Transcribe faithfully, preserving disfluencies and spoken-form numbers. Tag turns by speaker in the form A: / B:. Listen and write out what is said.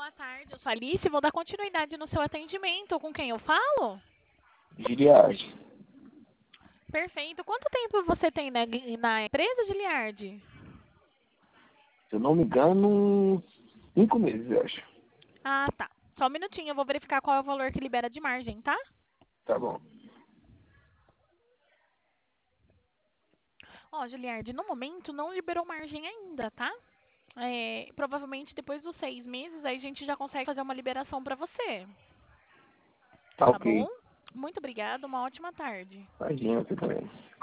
A: boa tarde. Eu sou a Alice e vou dar continuidade no seu atendimento. Com quem eu falo?
B: Giliard.
A: Perfeito. Quanto tempo você tem na, na empresa, Giliardi?
B: Se eu não me engano, cinco meses, eu acho.
A: Ah, tá. Só um minutinho, eu vou verificar qual é o valor que libera de margem, tá?
B: Tá bom.
A: Ó, Giliardi, no momento não liberou margem ainda, tá? É, provavelmente depois dos seis meses aí a gente já consegue fazer uma liberação para você,
B: Tá
A: tá
B: ok.
A: bom? Muito obrigada, uma ótima tarde.
B: Imagina, você também.